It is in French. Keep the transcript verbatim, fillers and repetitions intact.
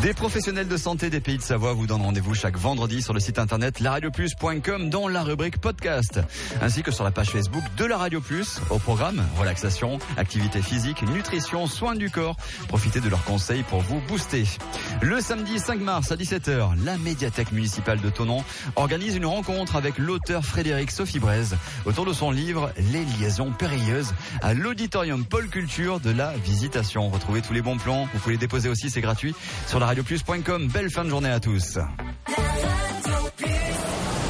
Des professionnels de santé des Pays de Savoie vous donnent rendez-vous chaque vendredi sur le site internet la radio plus point com dans la rubrique podcast, ainsi que sur la page Facebook de la Radio Plus. Au programme, relaxation, activité physique, nutrition, soins du corps. Profitez de leurs conseils pour vous booster. Le samedi cinq mars à dix-sept heures, la médiathèque municipale de Thonon organise une rencontre avec l'auteur Frédéric Sophie Braise autour de son livre Les liaisons périlleuses à l'auditorium Pôle Culture de la Visitation. Retrouvez tous les bons plans, vous pouvez les déposer aussi, c'est gratuit, sur la radio plus point com. Belle fin de journée à tous.